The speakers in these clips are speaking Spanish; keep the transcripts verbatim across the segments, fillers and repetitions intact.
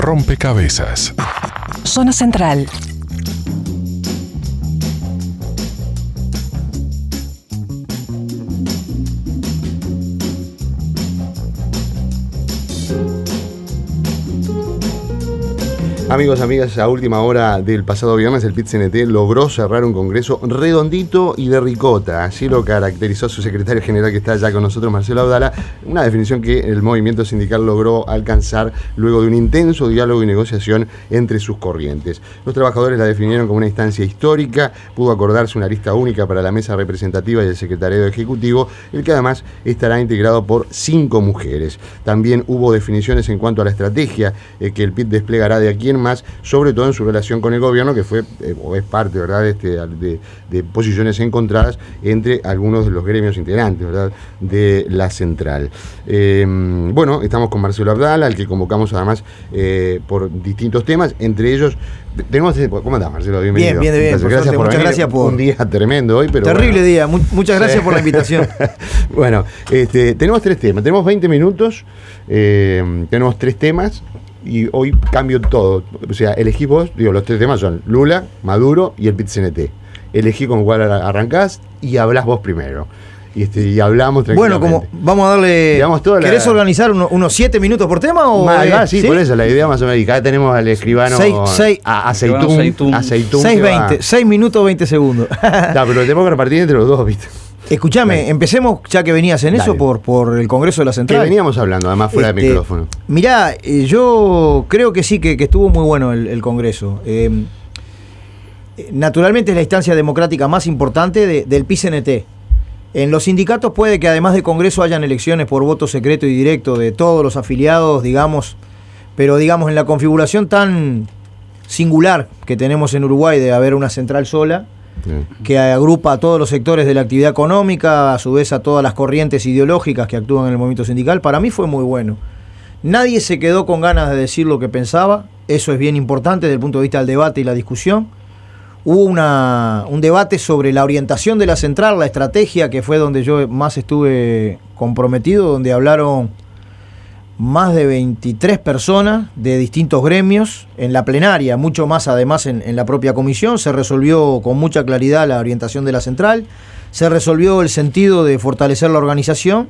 rompecabezas. Zona Central. Amigos, amigas, a última hora del pasado viernes el P I T C N T logró cerrar un congreso redondito y de ricota. Así lo caracterizó su secretario general que está allá con nosotros, Marcelo Abdala, una definición que el movimiento sindical logró alcanzar luego de un intenso diálogo y negociación entre sus corrientes. Los trabajadores la definieron como una instancia histórica, pudo acordarse una lista única para la mesa representativa y el secretariado ejecutivo, el que además estará integrado por cinco mujeres. También hubo definiciones en cuanto a la estrategia eh, que el P I T desplegará de aquí en más, sobre todo en su relación con el gobierno, que fue eh, o es parte, ¿verdad?, de, este, de, de posiciones encontradas entre algunos de los gremios integrantes, ¿verdad?, de la central. Eh, bueno, estamos con Marcelo Abdala, al que convocamos además eh, por distintos temas, entre ellos tenemos. ¿Cómo andás, Marcelo? Bienvenido. Bien, bien, bien. Por gracias suerte, por muchas venir. gracias por... Un día tremendo hoy, pero terrible bueno. día. Mu- muchas gracias por la invitación. Bueno, este, tenemos tres temas. Tenemos veinte minutos, eh, tenemos tres temas. Y hoy cambio todo. O sea, elegí vos, digo, los tres temas son Lula, Maduro y el P I T C N T. Elegí con cuál arrancás y hablás vos primero. Y, este, y hablamos tranquilamente. Bueno, como vamos a darle... Digamos, toda la... ¿Querés organizar uno, unos siete minutos por tema? O Más, eh, ah, sí, ¿sí? Por eso, la idea más o menos. Y acá tenemos al escribano seis, seis, a Aceitún. Aceitún seis veinte, seis minutos veinte segundos. No, pero lo tenemos que repartir entre los dos, ¿viste? Escuchame, Dale. Empecemos, ya que venías en Dale. eso, por, por el Congreso de la Central. Que veníamos hablando, además, fuera este, del micrófono. Mirá, eh, yo creo que sí, que, que estuvo muy bueno el, el Congreso. Eh, naturalmente es la instancia democrática más importante de, del P I C N T. En los sindicatos puede que además de Congreso hayan elecciones por voto secreto y directo de todos los afiliados, digamos, pero digamos en la configuración tan singular que tenemos en Uruguay de haber una central sola, sí, que agrupa a todos los sectores de la actividad económica, a su vez a todas las corrientes ideológicas que actúan en el movimiento sindical, para mí fue muy bueno. Nadie se quedó con ganas de decir lo que pensaba, eso es bien importante desde el punto de vista del debate y la discusión. Hubo una, un debate sobre la orientación de la central, la estrategia, que fue donde yo más estuve comprometido, donde hablaron más de veintitrés personas de distintos gremios en la plenaria, mucho más además en, en la propia comisión. Se resolvió con mucha claridad la orientación de la central, se resolvió el sentido de fortalecer la organización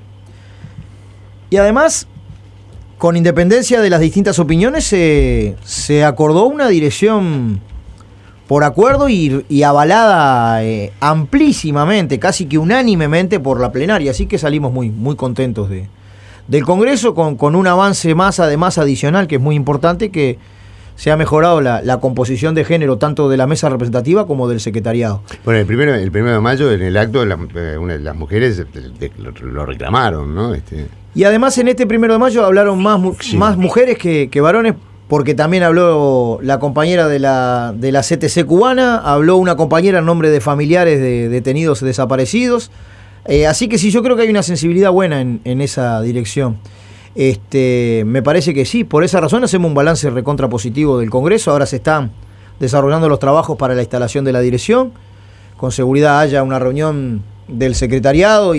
y además, con independencia de las distintas opiniones, se, se acordó una dirección por acuerdo y, y avalada eh, amplísimamente, casi que unánimemente por la plenaria, así que salimos muy, muy contentos de, del Congreso, con, con un avance más además adicional, que es muy importante, que se ha mejorado la, la composición de género, tanto de la mesa representativa como del secretariado. Bueno, el primero, el primero de mayo, en el acto, la, una de las mujeres de, de, lo, lo reclamaron, ¿no? Este... Y además en este primero de mayo hablaron más, sí, más mujeres que, que varones, porque también habló la compañera de la, de la C T C cubana, habló una compañera en nombre de familiares de detenidos desaparecidos. Eh, así que sí, yo creo que hay una sensibilidad buena en, en esa dirección. Este, me parece que sí, por esa razón hacemos un balance recontra positivo del Congreso. Ahora se están desarrollando los trabajos para la instalación de la dirección. Con seguridad haya una reunión del secretariado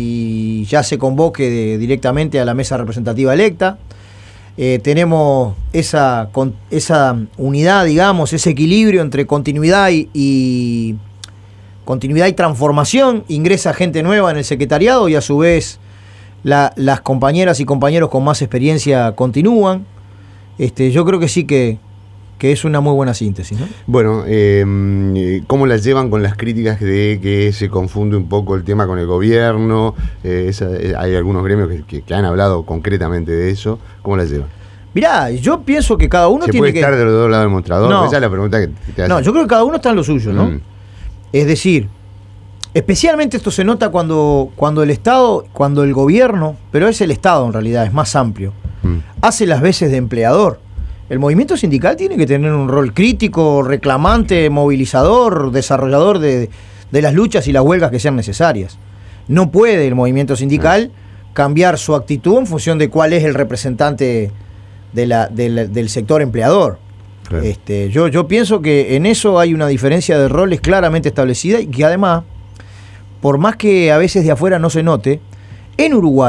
y ya se convoque de, directamente a la mesa representativa electa. Eh, tenemos esa, con, esa unidad, digamos, ese equilibrio entre continuidad y, y continuidad y transformación. Ingresa gente nueva en el secretariado y a su vez la, las compañeras y compañeros con más experiencia continúan. Este, yo creo que sí que, que es una muy buena síntesis, ¿no? Bueno, eh, ¿cómo las llevan con las críticas de que se confunde un poco el tema con el gobierno? Eh, esa, eh, hay algunos gremios que, que, que han hablado concretamente de eso. ¿Cómo las llevan? Mirá, yo pienso que cada uno ¿Se tiene puede que... estar de los dos lados del mostrador? No. Esa es la pregunta que te hace. No, yo creo que cada uno está en lo suyo, ¿no? Mm. Es decir, especialmente esto se nota cuando, cuando el Estado, cuando el gobierno, pero es el Estado en realidad, es más amplio, mm. hace las veces de empleador. El movimiento sindical tiene que tener un rol crítico, reclamante, movilizador, desarrollador de, de las luchas y las huelgas que sean necesarias. No puede el movimiento sindical mm. cambiar su actitud en función de cuál es el representante de la, de la, del sector empleador. Claro. Este, yo, yo pienso que en eso hay una diferencia de roles claramente establecida y que además, por más que a veces de afuera no se note, en Uruguay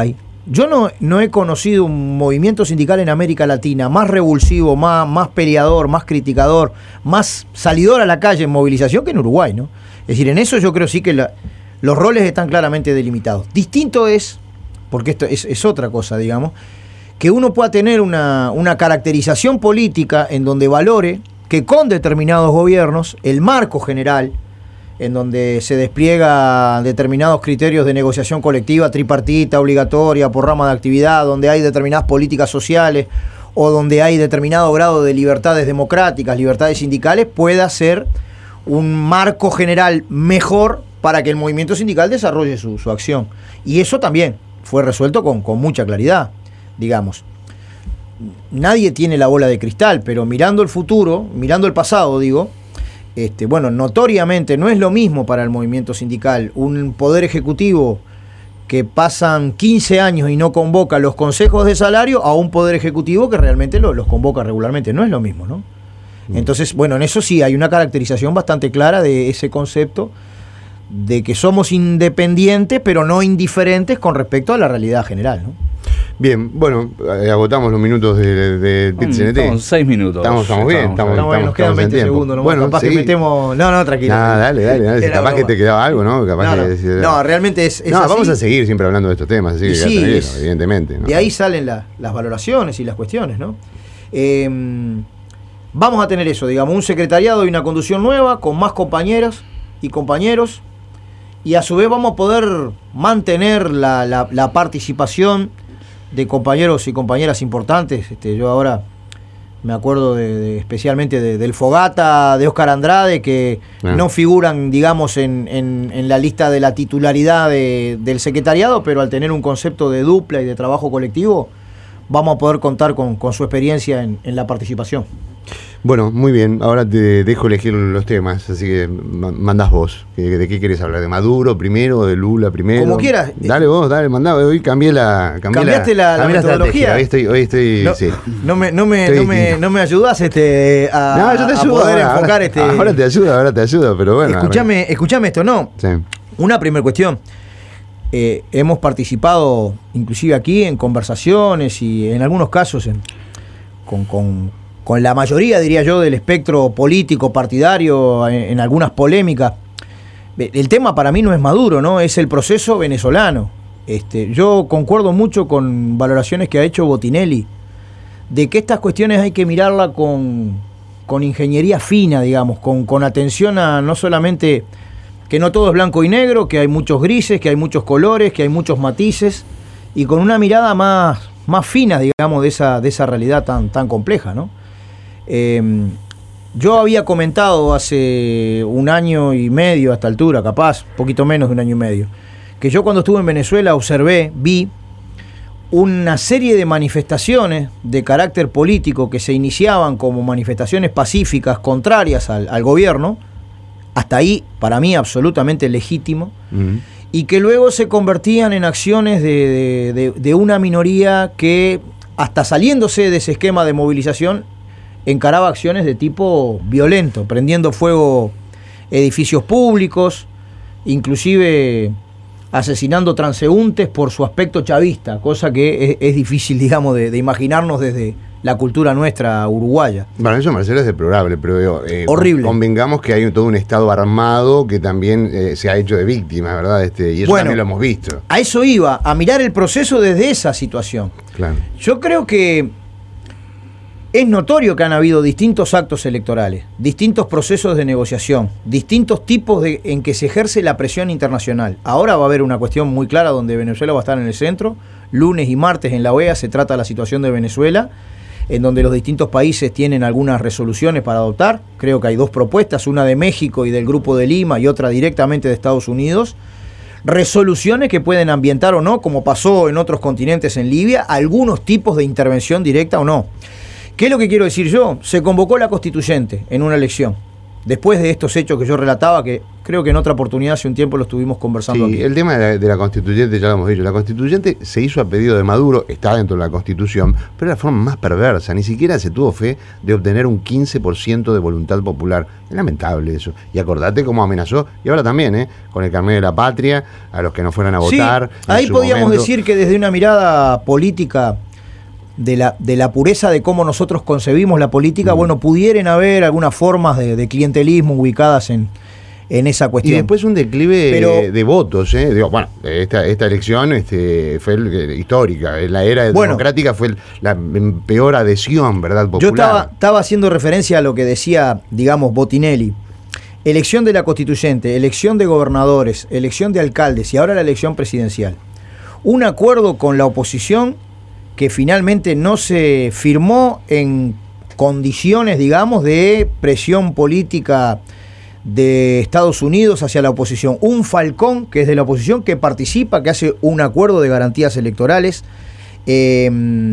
yo no, no he conocido un movimiento sindical en América Latina más revulsivo, más, más peleador, más criticador, más salidor a la calle en movilización que en Uruguay, ¿no? Es decir, en eso yo creo sí que la, los roles están claramente delimitados. Distinto es, porque esto es, es otra cosa, digamos, que uno pueda tener una, una caracterización política en donde valore que con determinados gobiernos el marco general, en donde se despliega determinados criterios de negociación colectiva, tripartita, obligatoria, por rama de actividad, donde hay determinadas políticas sociales o donde hay determinado grado de libertades democráticas, libertades sindicales, pueda ser un marco general mejor para que el movimiento sindical desarrolle su, su acción. Y eso también fue resuelto con, con mucha claridad, digamos. Nadie tiene la bola de cristal, pero mirando el futuro, mirando el pasado, digo, Este, bueno, notoriamente no es lo mismo para el movimiento sindical un poder ejecutivo que pasan quince años y no convoca los consejos de salario a un poder ejecutivo que realmente lo, los convoca regularmente. No es lo mismo, ¿no? Entonces, bueno, en eso sí hay una caracterización bastante clara de ese concepto de que somos independientes pero no indiferentes con respecto a la realidad general, ¿no? Bien, bueno, eh, agotamos los minutos del de, de P C N T. Estamos seis minutos. Estamos, estamos bien, estamos, estamos, estamos, nos quedan estamos veinte segundos, ¿no? Bueno, capaz sí. que metemos... No, no, tranquilo. Nah, dale, dale, dale. Si capaz broma. que te quedaba algo, ¿no? Capaz no, no. que, no, realmente es, es No, así. Vamos a seguir siempre hablando de estos temas, así que sí, tranquilo, es, evidentemente, ¿no? De ahí salen la, las valoraciones y las cuestiones, ¿no? Eh, vamos a tener eso, digamos, un secretariado y una conducción nueva, con más compañeras y compañeros, y a su vez vamos a poder mantener la, la, la participación de compañeros y compañeras importantes. Este, yo ahora me acuerdo de, de, especialmente de, del Fogata, de Óscar Andrade, que ah. no figuran, digamos, en, en, en la lista de la titularidad de, del secretariado, pero al tener un concepto de dupla y de trabajo colectivo, vamos a poder contar con, con su experiencia en, en la participación. Bueno, muy bien, ahora te dejo elegir los temas, así que mandás vos. ¿De qué querés hablar? ¿De Maduro primero? ¿De Lula primero? Como quieras. Dale vos, dale, mandá. Hoy cambié la cambié ¿Cambiaste la, la, cambié la metodología? Hoy estoy, hoy estoy, no, sí. No me, no me, no me, no me ayudás este, a, no, yo te ayudo, a poder ahora, enfocar ahora, este... Ahora te ayudo, ahora te ayudo, pero bueno. Escuchame, escuchame esto, ¿no? Sí. Una primera cuestión. Eh, hemos participado, inclusive aquí, en conversaciones y en algunos casos en, con... con con la mayoría, diría yo, del espectro político, partidario, en, en algunas polémicas. El tema para mí no es Maduro, ¿no? Es el proceso venezolano. Este, yo concuerdo mucho con valoraciones que ha hecho Botinelli, de que estas cuestiones hay que mirarla con, con ingeniería fina, digamos, con, con atención a no solamente que no todo es blanco y negro, que hay muchos grises, que hay muchos colores, que hay muchos matices, y con una mirada más, más fina, digamos, de esa, de esa realidad tan, tan compleja, ¿no? Eh, yo había comentado hace un año y medio a esta altura, capaz, poquito menos de un año y medio, que yo cuando estuve en Venezuela observé, vi una serie de manifestaciones de carácter político que se iniciaban como manifestaciones pacíficas contrarias al, al gobierno, hasta ahí para mí absolutamente legítimo, uh-huh. y que luego se convertían en acciones de, de, de, de una minoría que, hasta saliéndose de ese esquema de movilización, encaraba acciones de tipo violento, prendiendo fuego edificios públicos, inclusive asesinando transeúntes por su aspecto chavista, cosa que es, es difícil, digamos, de, de imaginarnos desde la cultura nuestra uruguaya. Bueno, eso, Marcelo, es deplorable, pero eh, horrible. Convengamos que hay todo un Estado armado que también eh, se ha hecho de víctima, ¿verdad? Este, y eso bueno, también lo hemos visto. A eso iba, a mirar el proceso desde esa situación. Claro. Yo creo que es notorio que han habido distintos actos electorales, distintos procesos de negociación, distintos tipos de, en que se ejerce la presión internacional. Ahora va a haber una cuestión muy clara donde Venezuela va a estar en el centro. Lunes y martes en la O E A se trata la situación de Venezuela, en donde los distintos países tienen algunas resoluciones para adoptar. Creo que hay dos propuestas, una de México y del Grupo de Lima y otra directamente de Estados Unidos. Resoluciones que pueden ambientar o no, como pasó en otros continentes en Libia, algunos tipos de intervención directa o no. ¿Qué es lo que quiero decir yo? Se convocó la constituyente en una elección. después de estos hechos que yo relataba, que creo que en otra oportunidad hace un tiempo lo estuvimos conversando sí, aquí. El tema de la, de la constituyente, ya lo hemos dicho, la constituyente se hizo a pedido de Maduro, está dentro de la constitución, pero de la forma más perversa, ni siquiera se tuvo fe de obtener un quince por ciento de voluntad popular. Es lamentable eso. Y acordate cómo amenazó, y ahora también, ¿eh? con el carnet de la patria, a los que no fueran a votar. Sí, ahí podíamos momento. decir que desde una mirada política, de la, de la pureza de cómo nosotros concebimos la política, mm. bueno, pudieran haber algunas formas de, de clientelismo ubicadas en, en esa cuestión. Y después un declive Pero, de votos, ¿eh? Digo, bueno, esta, esta elección este, fue el, histórica, la era bueno, democrática fue el, la peor adhesión, ¿verdad? Popular. Yo estaba, estaba haciendo referencia a lo que decía, digamos, Botinelli. Elección de la constituyente, elección de gobernadores, elección de alcaldes y ahora la elección presidencial. Un acuerdo con la oposición que finalmente no se firmó en condiciones, digamos, de presión política de Estados Unidos hacia la oposición. Un Falcón, que es de la oposición, que participa, que hace un acuerdo de garantías electorales, eh,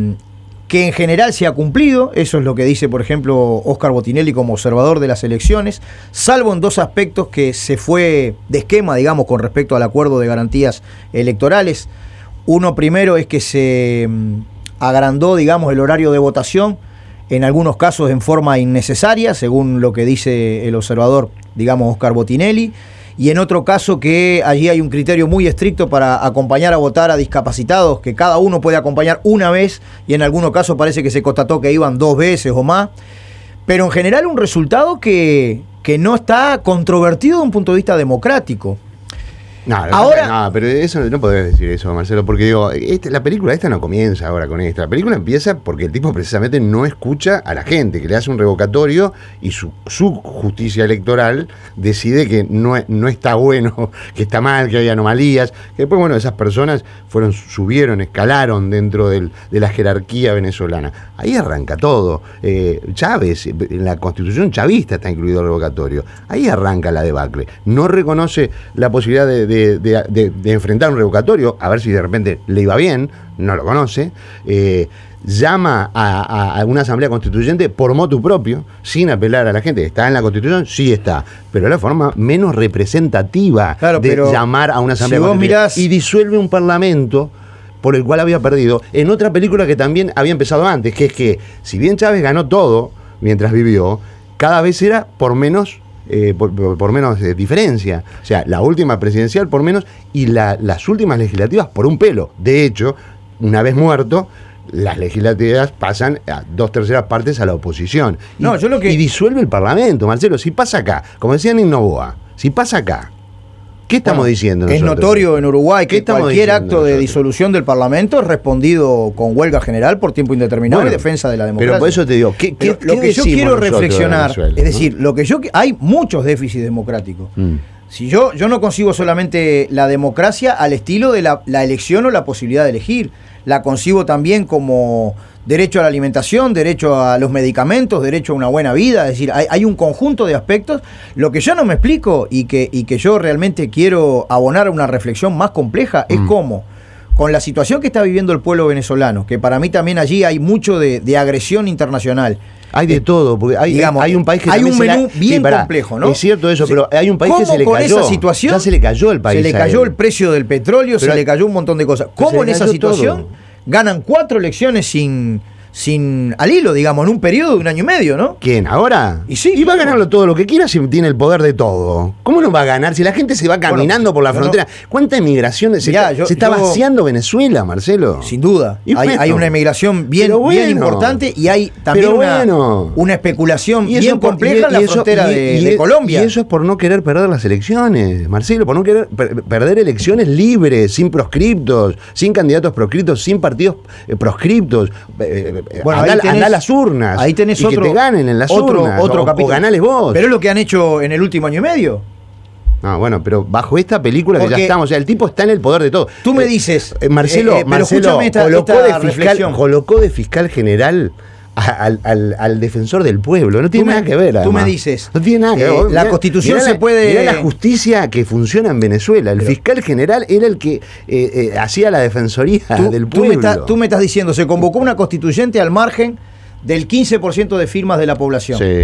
que en general se ha cumplido, eso es lo que dice, por ejemplo, Óscar Botinelli como observador de las elecciones, salvo en dos aspectos que se fue de esquema, digamos, con respecto al acuerdo de garantías electorales. Uno primero es que se agrandó, digamos, el horario de votación, en algunos casos en forma innecesaria, según lo que dice el observador, digamos, Óscar Botinelli, y en otro caso que allí hay un criterio muy estricto para acompañar a votar a discapacitados, que cada uno puede acompañar una vez, y en algunos casos parece que se constató que iban dos veces o más, pero en general un resultado que, que no está controvertido desde un punto de vista democrático. No, ahora, no, pero eso no podés decir eso, Marcelo, porque digo, este, la película esta no comienza ahora con esta. La película empieza porque el tipo precisamente no escucha a la gente, que le hace un revocatorio y su, su justicia electoral decide que no, no está bueno, que está mal, que hay anomalías, que después, bueno, esas personas fueron, subieron, escalaron dentro del, de la jerarquía venezolana. Ahí arranca todo. Eh, Chávez, en la constitución chavista está incluido el revocatorio. Ahí arranca la debacle. No reconoce la posibilidad de De, de, de, de enfrentar un revocatorio, a ver si de repente le iba bien, no lo conoce, eh, llama a, a, a una asamblea constituyente por motu propio, sin apelar a la gente. ¿Está en la constitución? Sí está, pero la forma menos representativa claro, de llamar a una asamblea si constituyente. Mirás... Y disuelve un parlamento por el cual había perdido, en otra película que también había empezado antes, que es que, si bien Chávez ganó todo mientras vivió, cada vez era por menos Eh, por, por, por menos eh, diferencia. O sea, la última presidencial por menos y la, las últimas legislativas por un pelo. De hecho, una vez muerto, las legislativas pasan a dos terceras partes a la oposición. Y, no, yo lo que... y disuelve el Parlamento, Marcelo. Si pasa acá, como decían en Novoa, si pasa acá, ¿qué estamos bueno, diciendo nosotros? Es notorio en Uruguay que cualquier acto nosotros? de disolución del Parlamento es respondido con huelga general por tiempo indeterminado bueno, y defensa de la democracia. Pero por eso te digo, ¿qué, qué, lo ¿qué que yo quiero reflexionar, Venezuela, es decir, ¿no? lo que yo hay muchos déficits democráticos. Mm. Si yo, yo no concibo solamente la democracia al estilo de la, la elección o la posibilidad de elegir, la concibo también como derecho a la alimentación, derecho a los medicamentos, derecho a una buena vida, es decir, hay, hay un conjunto de aspectos. Lo que yo no me explico y que, y que yo realmente quiero abonar a una reflexión más compleja mm. es cómo, con la situación que está viviendo el pueblo venezolano, que para mí también allí hay mucho de, de agresión internacional. Hay de todo, porque hay, digamos, hay un país que hay un menú la, bien sí, pará, complejo, ¿no? Es cierto eso, pero hay un país que se le con cayó. Esa situación, ya se le cayó el país. Se le cayó el precio del petróleo, pero se le cayó un montón de cosas. ¿Cómo en esa situación todo. ganan cuatro elecciones sin, sin al hilo, digamos, en un periodo de un año y medio, ¿no? ¿Quién? ¿Ahora? Y sí. Y va a ganarlo todo lo que quiera si tiene el poder de todo. ¿Cómo no va a ganar? Si la gente se va caminando bueno, por la frontera. No. ¿Cuánta inmigración? Se, Mirá, yo, se está yo, vaciando Venezuela, Marcelo. Sin duda. Hay, bueno, hay una inmigración bien, bueno, bien importante y hay también una, bueno. una especulación bien por, compleja y, en la y frontera eso, de, y, de Colombia. Y eso es por no querer perder las elecciones, Marcelo, por no querer per, perder elecciones libres, sin proscriptos, sin candidatos proscriptos, sin partidos eh, proscriptos. Eh, bueno, andá, andá a las urnas. Ahí tenés y otro, que te ganen en las otro, urnas. Otro o, capítulo. o ganales vos. Pero es lo que han hecho en el último año y medio. No, bueno, pero bajo esta película Porque que ya estamos, o sea, el tipo está en el poder de todo. Tú me dices, eh, Marcelo, eh, eh, Marcelo esta, colocó, esta de fiscal, colocó de fiscal general a, al, al, al defensor del pueblo. No tiene me, nada que ver. Además. Tú me dices, no tiene nada que ver. Eh, la mirá, Constitución mirá se la, puede. Mirá la justicia que funciona en Venezuela. El pero, fiscal general era el que eh, eh, hacía la defensoría tú, del tú pueblo. Me está, tú me estás diciendo, se convocó una constituyente al margen del quince por ciento de firmas de la población. Sí.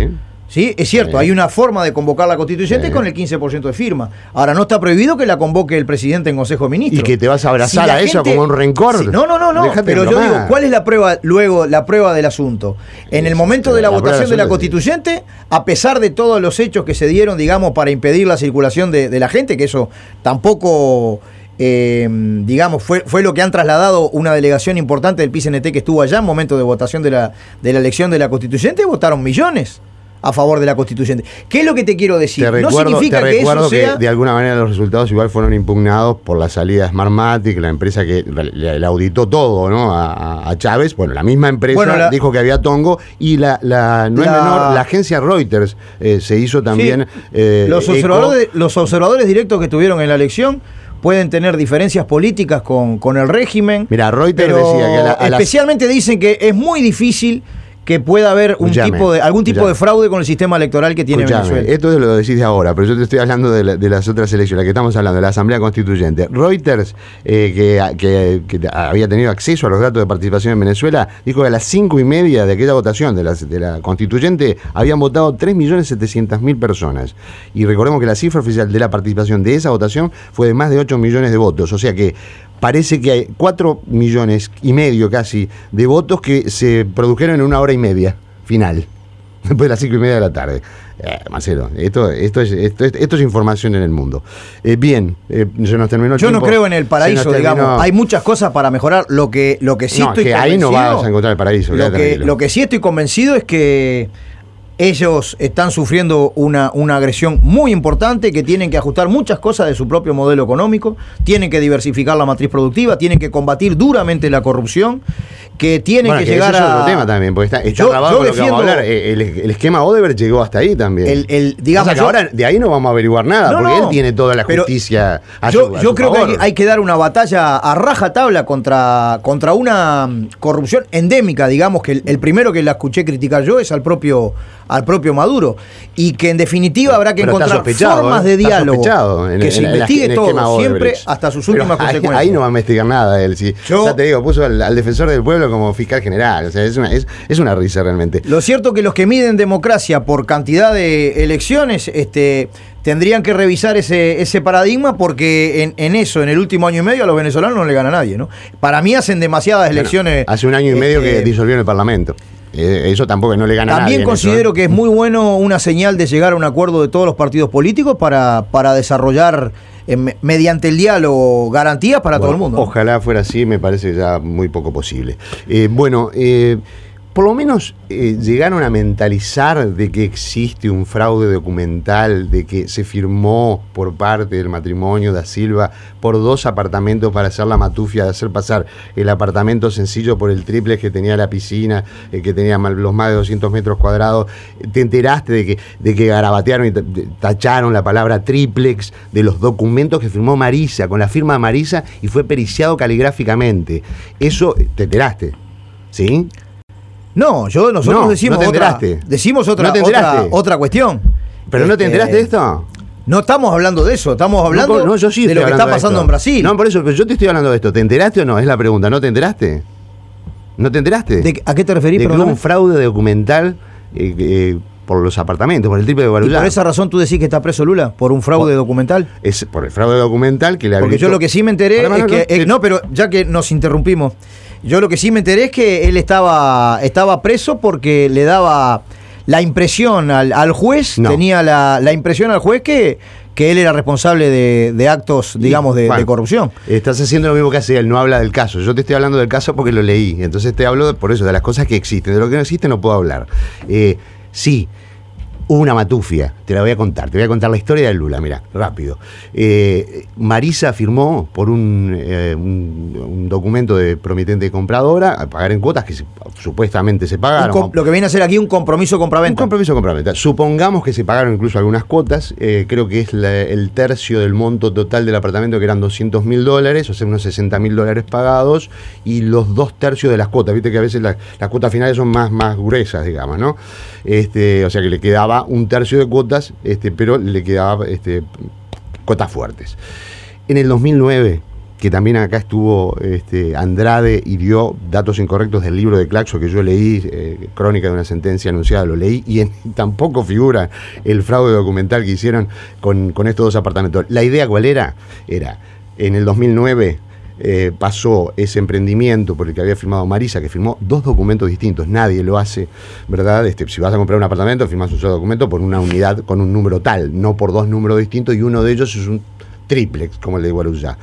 ¿Sí? Es cierto, sí. Hay una forma de convocar la constituyente sí. con el quince por ciento de firma. Ahora, no está prohibido que la convoque el presidente en Consejo de Ministros. Y que te vas a abrazar si a gente, eso como un rencor. Sí, no, no, no, no. Déjate pero yo digo, ¿cuál es la prueba luego, la prueba del asunto? En sí, el momento de la, la votación de la constituyente, a pesar de todos los hechos que se dieron, digamos, para impedir la circulación de, de la gente, que eso tampoco... Eh, digamos, fue, fue lo que han trasladado una delegación importante del P I C N T que estuvo allá en momento de votación de la, de la elección de la constituyente, votaron millones a favor de la constituyente. ¿Qué es lo que te quiero decir? Te recuerdo, no significa te que recuerdo eso sea... que de alguna manera los resultados igual fueron impugnados por la salida de Smartmatic, la empresa que le, le auditó todo, ¿no? A, a Chávez. Bueno, la misma empresa bueno, la... dijo que había tongo y la, la no la... es menor, la agencia Reuters eh, se hizo también. Sí. Eh, los, observadores, los observadores directos que estuvieron en la elección pueden tener diferencias políticas con, con el régimen. Mira, Reuters decía que a la, a especialmente las... dicen que es muy difícil que pueda haber un Escuchame, tipo de, algún tipo Escuchame. de fraude con el sistema electoral que tiene Escuchame, Venezuela. Esto lo decís de ahora, pero yo te estoy hablando de, la, de las otras elecciones, que estamos hablando de la Asamblea Constituyente. Reuters, eh, que, que, que había tenido acceso a los datos de participación en Venezuela, dijo que a las cinco y media de aquella votación de la, de la Constituyente habían votado tres millones setecientas mil personas. Y recordemos que la cifra oficial de la participación de esa votación fue de más de ocho millones de votos. O sea que parece que hay cuatro millones y medio casi de votos que se produjeron en una hora y media final, después de las cinco y media de la tarde. Eh, Marcelo, esto, esto, es, esto, es, esto es información en el mundo. Eh, bien, eh, se nos terminó el Yo tiempo. no creo en el paraíso, digamos. Hay muchas cosas para mejorar. Lo que, lo que sí no, estoy que convencido... ahí no vas a encontrar el paraíso. Lo que, lo que sí estoy convencido es que ellos están sufriendo una, una agresión muy importante, que tienen que ajustar muchas cosas de su propio modelo económico, tienen que diversificar la matriz productiva, tienen que combatir duramente la corrupción, que tienen bueno, que, que llegar ese a... es otro tema también, porque está, está grabado con lo que vamos a hablar. El, el esquema Odebrecht llegó hasta ahí también. El, el, digamos, o sea que yo, ahora de ahí no vamos a averiguar nada, no, porque no, él tiene toda la justicia a Yo, su, a yo su creo favor. que hay, hay que dar una batalla a rajatabla contra, contra una corrupción endémica, digamos, que el, el primero que la escuché criticar yo es al propio, al propio Maduro, y que en definitiva habrá que pero encontrar formas ¿eh? de diálogo, en, que en, se en, investigue en todo, siempre hasta sus últimas pero consecuencias. Ahí, ahí no va a investigar nada él, sí. Yo, ya te digo, puso al, al defensor del pueblo como fiscal general. O sea, es una, es, es una risa realmente. Lo cierto que los que miden democracia por cantidad de elecciones este, tendrían que revisar ese, ese paradigma, porque en, en eso, en el último año y medio, a los venezolanos no le gana a nadie, ¿no? Para mí hacen demasiadas bueno, elecciones. Hace un año y medio este, que disolvieron el Parlamento. Eh, eso tampoco no le gana a nadie. También considero eso, ¿eh? que es muy bueno una señal de llegar a un acuerdo de todos los partidos políticos para, para desarrollar eh, mediante el diálogo garantías para bueno, todo el mundo. Ojalá fuera así, me parece ya muy poco posible. Eh, bueno, eh, por lo menos eh, llegaron a mentalizar de que existe un fraude documental, de que se firmó por parte del matrimonio da Silva por dos apartamentos para hacer la matufia de hacer pasar el apartamento sencillo por el triple que tenía la piscina, eh, que tenía los más de doscientos metros cuadrados. ¿Te enteraste de que, de que garabatearon y tacharon la palabra triplex de los documentos que firmó Marisa, con la firma de Marisa, y fue periciado caligráficamente? Eso, ¿te enteraste? ¿Sí? No, yo nosotros no, decimos, no te otra, decimos otra, ¿No otra, otra cuestión. ¿Pero este, no te enteraste de esto? No estamos hablando de eso, estamos hablando no, no, yo sí de lo que está pasando en Brasil. No, por eso, pero yo te estoy hablando de esto. ¿Te enteraste o no? Es la pregunta. ¿No te enteraste? ¿No te enteraste? ¿De, ¿A qué te referís? De que hubo un fraude documental eh, eh, por los apartamentos, por el triple de Barullá. ¿Y por esa razón tú decís que está preso Lula? ¿Por un fraude por, documental? Es por el fraude documental que le habilitó. Porque yo lo que sí me enteré es que... Eh, no, pero ya que nos interrumpimos... Yo lo que sí me enteré es que él estaba, estaba preso porque le daba la impresión al, al juez, no. tenía la, la impresión al juez que, que él era responsable de, de actos, digamos, de, bueno, de corrupción. Estás haciendo lo mismo que hace él, no habla del caso. Yo te estoy hablando del caso porque lo leí, entonces te hablo de, por eso, de las cosas que existen. De lo que no existe no puedo hablar. Eh, sí. Hubo una matufia, te la voy a contar, te voy a contar la historia de Lula, mira, rápido. Eh, Marisa firmó por un, eh, un, un documento de promitente compradora a pagar en cuotas que se, supuestamente se pagaron. Lo que viene a ser aquí un compromiso compraventa. Un compromiso compraventa. Supongamos que se pagaron incluso algunas cuotas, eh, creo que es la, el tercio del monto total del apartamento, que eran doscientos mil dólares, o sea, unos sesenta mil dólares pagados, y los dos tercios de las cuotas. Viste que a veces la, las cuotas finales son más, más gruesas, digamos, ¿no? Este, o sea que le quedaba un tercio de cuotas, este, pero le quedaba este, cuotas fuertes. En el dos mil nueve, que también acá estuvo este, Andrade y dio datos incorrectos del libro de Claxo que yo leí, eh, Crónica de una sentencia anunciada, lo leí, y en, tampoco figura el fraude documental que hicieron con, con estos dos apartamentos. La idea, ¿cuál era? Era, en el dos mil nueve eh, pasó ese emprendimiento por el que había firmado Marisa, que firmó dos documentos distintos, nadie lo hace, ¿verdad? Este, si vas a comprar un apartamento, firmás un solo documento por una unidad con un número tal, no por dos números distintos, y uno de ellos es un triplex, como el de Guarujá.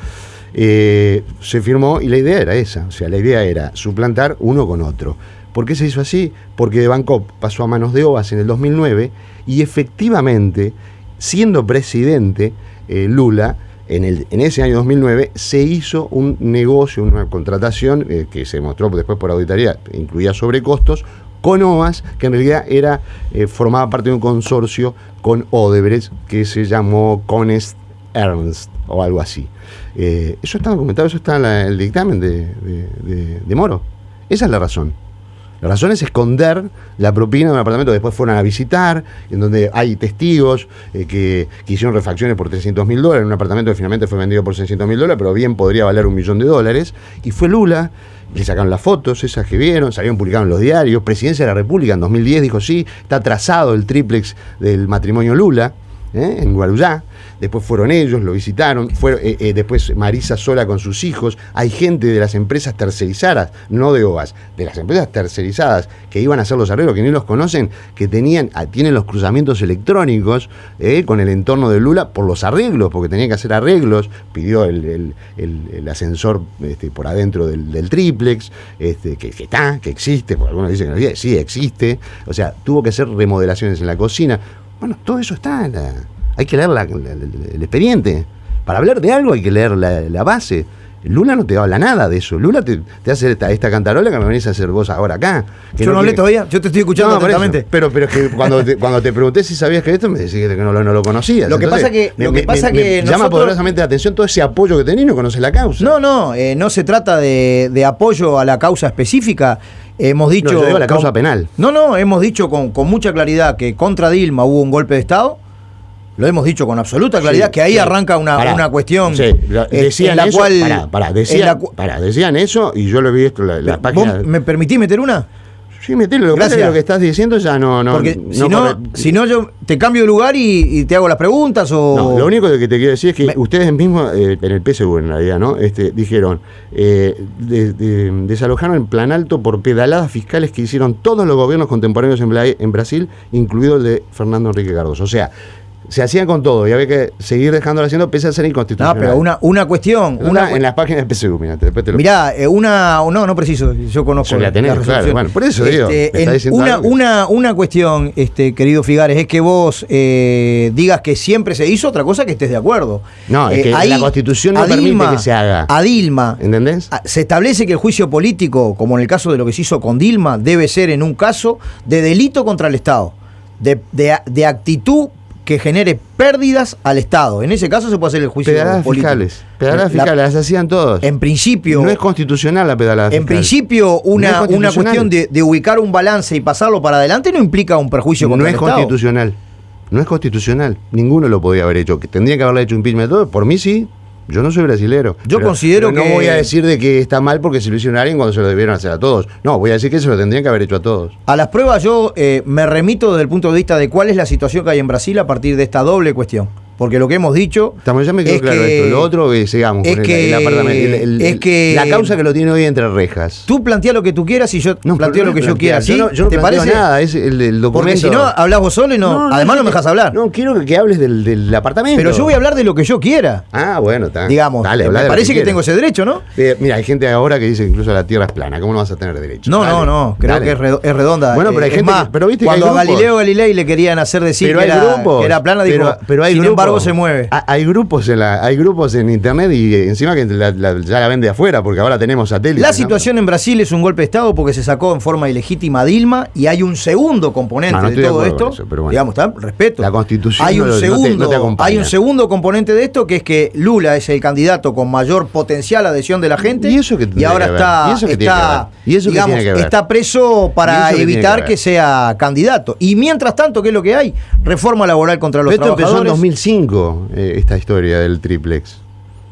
Eh, se firmó y la idea era esa, o sea, la idea era suplantar uno con otro. ¿Por qué se hizo así? Porque de Bancop pasó a manos de Ovas en el dos mil nueve y efectivamente, siendo presidente eh, Lula, en, el, en ese año dos mil nueve se hizo un negocio, una contratación eh, que se mostró después por auditoría, incluía sobrecostos, con Ovas, que en realidad era eh, formaba parte de un consorcio con Odebrecht que se llamó Conest Ernst o algo así. Eh, eso está documentado, eso está en la, el dictamen de, de, de, de Moro. Esa es la razón. La razón es esconder la propina de un apartamento que después fueron a visitar, en donde hay testigos eh, que, que hicieron refacciones por trescientos mil dólares, un apartamento que finalmente fue vendido por seiscientos mil dólares, pero bien podría valer un millón de dólares, y fue Lula, le sacaron las fotos, esas que vieron, salieron publicadas en los diarios, Presidencia de la República en dos mil diez dijo sí, está trazado el triplex del matrimonio Lula, ¿eh? en Guarujá. Después fueron ellos, lo visitaron, fue, eh, eh, después Marisa sola con sus hijos, hay gente de las empresas tercerizadas, no de Ovas, de las empresas tercerizadas que iban a hacer los arreglos, que ni los conocen, que tenían, tienen los cruzamientos electrónicos eh, con el entorno de Lula por los arreglos, porque tenían que hacer arreglos, pidió el, el, el, el ascensor este, por adentro del, del triplex, este, que, que está, que existe, porque algunos dicen que no, sí existe, o sea, tuvo que hacer remodelaciones en la cocina. Bueno, todo eso está en la... Hay que leer la, la, el expediente. Para hablar de algo hay que leer la, la base. Lula no te habla nada de eso. Lula te, te hace esta, esta cantarola que me venís a hacer vos ahora acá. Yo no, no hablé quiere... todavía, yo te estoy escuchando no, atentamente. Pero, pero es que cuando te, cuando te pregunté si sabías que esto, me decís que no lo, no lo conocías. Lo que Entonces, pasa que, me, lo que, me, pasa me, que me nosotros... llama poderosamente la atención todo ese apoyo que tenés y no conoces la causa. No, no, eh, no se trata de, de apoyo a la causa específica. Hemos dicho... No, yo digo la causa con, penal. No, no, hemos dicho con, con mucha claridad que contra Dilma hubo un golpe de Estado. Lo hemos dicho con absoluta claridad, sí, que ahí sí. arranca una, pará, una cuestión sí, decían en la eso, cual... Pará, pará, decían, la, pará, decían eso y yo lo he visto en la, la página... ¿Me permitís meter una? Sí, metelo. Lo, Gracias. Que lo que estás diciendo ya no... no Porque no si, no, si no yo te cambio de lugar y, y te hago las preguntas o... No, lo único que te quiero decir es que Me... ustedes mismos, eh, en el P S U en realidad, ¿no? Este, dijeron, eh, de, de, desalojaron el Plan Alto por pedaladas fiscales que hicieron todos los gobiernos contemporáneos en, Bla en Brasil, incluido el de Fernando Enrique Cardoso. O sea... Se hacían con todo y había que seguir dejándolo haciendo pese a ser inconstitucional. No, pero una, una cuestión... Una, una, en las páginas del P S U, mirá, después te lo... Mirá, eh, una... No, no preciso, yo conozco... la tenés, claro, bueno, por eso digo... Este, una, una, una cuestión, este, querido Figares, es que vos eh, digas que siempre se hizo, otra cosa que estés de acuerdo. No, es eh, que ahí, la Constitución no Dilma, permite que se haga. A Dilma... ¿Entendés? A, se establece que el juicio político, como en el caso de lo que se hizo con Dilma, debe ser en un caso de delito contra el Estado, de, de, de actitud que genere pérdidas al Estado. En ese caso se puede hacer el juicio pedaladas político. Fiscales. Pedaladas la, fiscales, las hacían todos. En principio... No es constitucional la pedalada fiscal. En principio, una, no una cuestión de, de ubicar un balance y pasarlo para adelante no implica un perjuicio contra no el es Estado. Constitucional. No es constitucional. Ninguno lo podía haber hecho. Tendría que haberle hecho impeachment todo. Por mí sí. Yo no soy brasilero. Yo pero, considero pero que... no voy a decir de que está mal porque se lo hicieron a alguien cuando se lo debieron hacer a todos. No, voy a decir que se lo tendrían que haber hecho a todos. A las pruebas yo eh, me remito desde el punto de vista de cuál es la situación que hay en Brasil a partir de esta doble cuestión. Porque lo que hemos dicho... Estamos, ya me quedó claro que, esto. Lo otro que sigamos es con que, el, el apartamento. El, el, es que, la causa que lo tiene hoy entre rejas. Tú planteás lo que tú quieras y yo no, planteo no lo que plantear. yo quiera. ¿Sí? Yo no, yo no ¿Te parece? Nada, es el, el documento. Porque si no, hablas vos solo y no... no, no además no me que, dejas hablar. No, quiero que, que hables del, del apartamento. Pero yo voy a hablar de lo que yo quiera. Ah, bueno, está. Digamos, Dale, me parece que, que tengo ese derecho, ¿no? Eh, mira, hay gente ahora que dice que incluso la Tierra es plana. ¿Cómo no vas a tener derecho? No, dale, no, no. Creo dale. que es redonda. Bueno, pero hay eh, gente más, que, pero viste cuando que hay a Galileo Galilei le querían hacer decir pero que era, grupos, que era plana, dijo, pero, pero hay sin grupos, embargo se mueve. Hay grupos en la, hay grupos en internet y encima que la, la, ya la vende afuera porque ahora tenemos satélites. La situación ¿no? en Brasil es un golpe de Estado porque se sacó en forma ilegítima a Dilma y hay un segundo componente no, no de todo de esto. Eso, bueno. Digamos, ¿está? Respeto. La Constitución hay un no, segundo, no te, no te hay un segundo componente de esto que es que Lula es el candidato con mayor potencial adhesión de la gente y, eso que y ahora está, ¿Y eso que está, ¿Y eso digamos, que tiene que ver? está preso para que evitar que, que sea candidato. Y mientras tanto, ¿qué es lo que hay? Reforma laboral contra los Pero esto trabajadores. empezó en dos mil cinco, eh, esta historia del triplex.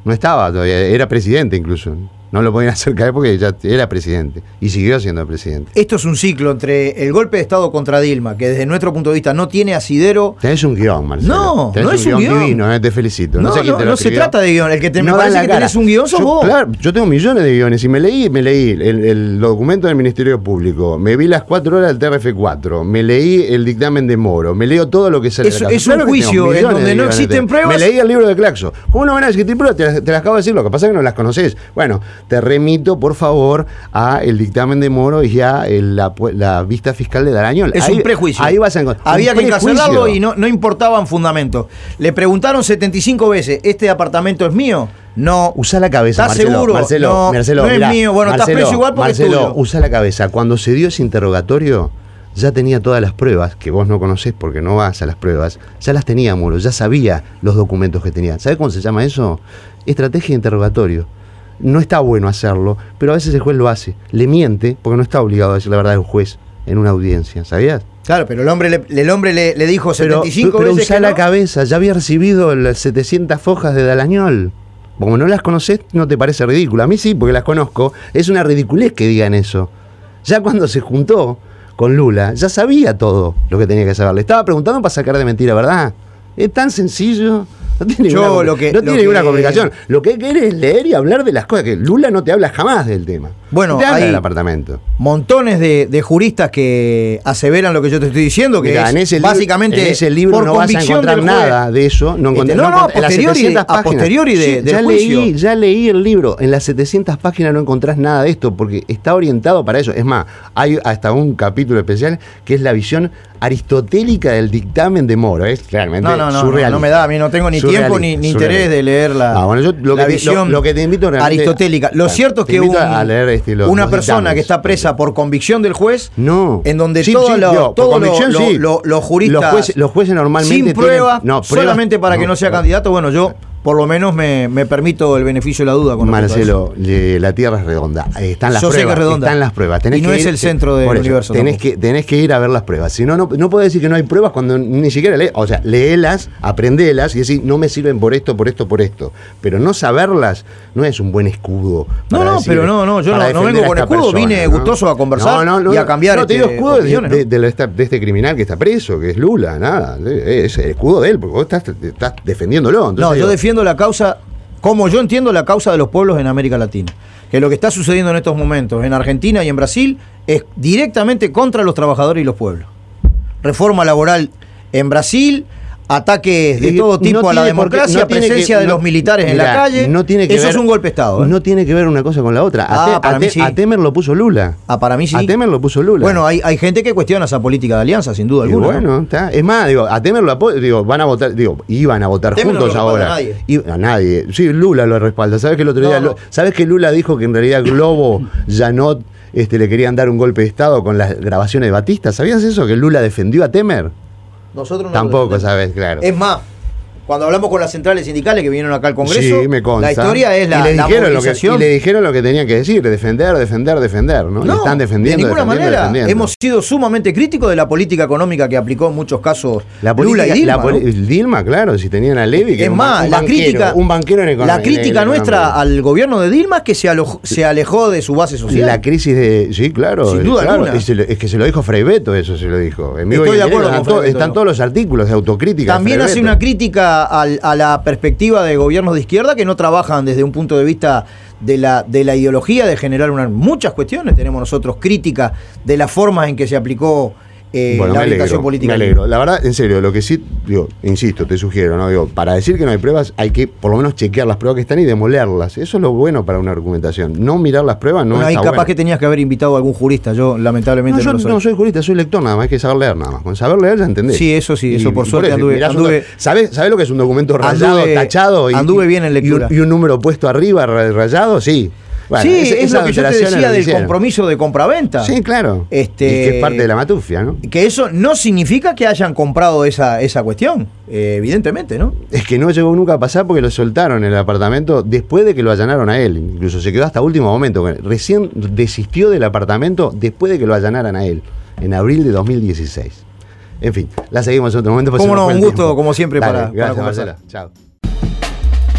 No estaba todavía, era presidente incluso. No lo podían hacer caer porque ya era presidente y siguió siendo presidente. Esto es un ciclo entre el golpe de Estado contra Dilma, que desde nuestro punto de vista no tiene asidero. Tenés un guión, Marcelo. No, tenés no es un un guión. divino, eh, te felicito. No, No, sé quién no, te lo no se escribió. trata de guión. El que te, me No da parece la que cara. tenés un guión sos yo, vos. Claro, yo tengo millones de guiones y me leí, me leí el, el documento del Ministerio Público, me vi las cuatro horas del T R F cuatro, me leí el dictamen de Moro, me leo todo lo que sale Es- de la es casa. un Claro que juicio tengo en millones donde de no guiones de- existen pruebas. Me leí el libro de Claxo. ¿Cómo no van a discutir pruebas? Te, las- te las acabo de decir, lo que pasa es que no las conocés. Bueno, te remito, por favor, a el dictamen de Moro y a el- la, la vista fiscal de Darañol. Es ahí, un prejuicio. Ahí vas a encontrar. Había un que encarcelarlo prejuicio. y no, no importaban fundamentos. Le preguntaron setenta y cinco veces, ¿este apartamento es mío? No. Usá la cabeza, ¿Estás Marcelo. seguro? Marcelo, No, Marcelo, no es mirá, mío. Bueno, estás Marcelo, preso igual porque es Marcelo, tuyo. usá la cabeza. Cuando se dio ese interrogatorio, ya tenía todas las pruebas, que vos no conocés porque no vas a las pruebas, ya las tenía Moro, ya sabía los documentos que tenía. ¿Sabés cómo se llama eso? Estrategia de interrogatorio. No está bueno hacerlo, pero a veces el juez lo hace. Le miente porque no está obligado a decir la verdad al juez en una audiencia, ¿sabías? Claro, pero el hombre le, el hombre le, le dijo Pero, setenta y cinco pero veces usá que la no. cabeza, ya había recibido las setecientas fojas de Dalañol. Como no las conocés, no te parece ridículo. A mí sí, porque las conozco. Es una ridiculez que digan eso. Ya cuando se juntó con Lula, ya sabía todo lo que tenía que saber. Le estaba preguntando para sacar de mentira, ¿verdad? Es tan sencillo. No tiene, Yo ninguna, lo que- no lo tiene que- ninguna complicación. Lo que quiere es leer y hablar de las cosas. Que Lula no te habla jamás del tema. Bueno, no te habla hay- del apartamento. Montones de, de juristas que aseveran lo que yo te estoy diciendo, que Mirá, es en ese, básicamente libro, en ese libro por no vas a convicción encontrar del juez. nada de eso. No, encontré- Este, no, no, encont- a en las posteriori de- setecientas a páginas. posteriori de- Sí, del ya juicio. leí, ya leí el libro. En las setecientas páginas no encontrás nada de esto porque está orientado para eso. Es más, hay hasta un capítulo especial que es la visión aristotélica del dictamen de Moro. Es realmente No, no, no, no, surrealista. no me da, a mí no tengo ni Surrealista, tiempo ni, ni surrealista. interés de leer la, Ah, bueno, yo lo la que te- visión lo- lo que te invito realmente- aristotélica. Lo Bueno, cierto es te que invito un- a leer, este, los- una los persona dictámenes. que está presa por convicción del juez, No. en donde Sí, todos sí, los digo, por todos los- convicción, los- sí. los- los juristas Los jueces, los jueces normalmente sin tienen- prueba, no, pruebas- solamente para que no sea no. candidato, bueno, yo por lo menos me, me permito el beneficio de la duda con respecto a eso. Marcelo, le- la Tierra es redonda. Eh, Están las Yo sé que pruebas. es redonda. Están las pruebas. Tenés Y no que es ir- el centro del por eso, universo Tenés tampoco. que, tenés que ir a ver las pruebas. Si no, no, no puedes decir que no hay pruebas cuando ni siquiera lees. O sea, léelas, aprendelas y decir, no me sirven por esto, por esto, por esto. Pero no saberlas no es un buen escudo. No, para no, decir- pero no, no, yo para no- no defender vengo a con esta escudo, persona, vine ¿no? gustoso a conversar y a cambiar, No, te digo este, escudo de, opiniones, ¿no? de- de esta- de este criminal que está preso, que es Lula, nada. Es el escudo de él, porque vos estás, estás defendiéndolo. Entonces, No, yo digo, defiendo la causa, como yo entiendo la causa de los pueblos en América Latina. Que lo que está sucediendo en estos momentos en Argentina y en Brasil es directamente contra los trabajadores y los pueblos. Reforma laboral en Brasil, ataques de Eh, todo tipo no a la tiene por qué- democracia, no tiene presencia que- de no- los militares en mirá, la calle. no tiene que Eso ver- es un golpe de Estado. ¿eh? No tiene que ver una cosa con la otra. A, Ah, Te- para a mí Te- sí. a Temer lo puso Lula. Ah, para mí sí. A Temer lo puso Lula. Bueno, hay, hay gente que cuestiona esa política de alianza, sin duda Y alguna. bueno, ¿no? está. Es más, digo, a Temer lo apo- digo, van a votar, digo, iban a votar Temer no juntos lo respalda ahora. a nadie. Y- a nadie. Sí, Lula lo respalda. ¿Sabes que el otro No, día, no. Lu- ¿sabes que Lula dijo que en realidad Globo, Janot, este, le querían dar un golpe de Estado con las grabaciones de Batista? ¿Sabías eso? Que Lula defendió a Temer. Nosotros no lo Tampoco, defendemos. sabes, claro. Es más, cuando hablamos con las centrales sindicales que vinieron acá al Congreso, Sí, me consta. la historia es la, y le la dijeron lo que, movilización. y le dijeron lo que tenían que decir, defender, defender, defender, ¿no? No, Y están defendiendo, de ninguna defendiendo, manera. defendiendo. Hemos sido sumamente críticos de la política económica que aplicó en muchos casos La Lula y política- Dilma. la poli- ¿no? Dilma, claro, si tenían a Levy, que Es era un más, ba- un la banquero, crítica, un banquero en economía. la crítica en nuestra economía. al gobierno de Dilma es que se, aloj- se alejó de su base social. La crisis de. Sí, claro. Sin eh, duda claro, alguna. y se lo- es que se lo dijo Frei Beto, eso se lo dijo. En vivo Estoy y de en acuerdo directo, con están, to- Frei Beto, están yo. todos los artículos de autocrítica. de También Frei hace Beto. una crítica al- a la perspectiva de gobiernos de izquierda que no trabajan desde un punto de vista de la, de la ideología, de generar una, muchas cuestiones. Tenemos nosotros crítica de las formas en que se aplicó eh, Bueno, la me orientación alegro, política. me alegro. La verdad, en serio, lo que sí, digo, insisto, te sugiero, ¿no? Digo, para decir que no hay pruebas, hay que por lo menos chequear las pruebas que están y demolerlas. Eso es lo bueno para una argumentación. No mirar las pruebas no Bueno, ahí está capaz bueno. que tenías que haber invitado a algún jurista. Yo lamentablemente No, no, yo lo soy. no soy jurista, soy lector nada más, hay que saber leer nada más. Con saber leer ya entendés. Sí, eso sí, eso por suerte eso, anduve- mirás un anduve- doc- ¿sabés, ¿sabés lo que es un documento rayado, Anduve- tachado? Y, anduve bien en lectura. Y un, y un número puesto arriba, ra- rayado, sí. Bueno, sí, ese- es esas lo que yo te alteraciones decía lo del hicieron. compromiso de compraventa. Sí, claro. Este- Y que es parte de la matufia, ¿no? Que eso no significa que hayan comprado esa, esa cuestión, eh, evidentemente, ¿no? Es que no llegó nunca a pasar porque lo soltaron en el apartamento después de que lo allanaron a él. Incluso se quedó hasta último momento. Recién desistió del apartamento después de que lo allanaran a él, en abril de dos mil dieciséis. En fin, la seguimos en otro momento. pues Cómo se nos no, fue un el gusto, tiempo. como siempre, Dale, para- para Gracias, conversar. Marcela. Chao.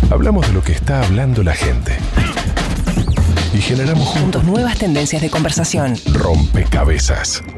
Hablamos de lo que está hablando la gente. Y generamos juntos nuevas tendencias de conversación. Rompecabezas.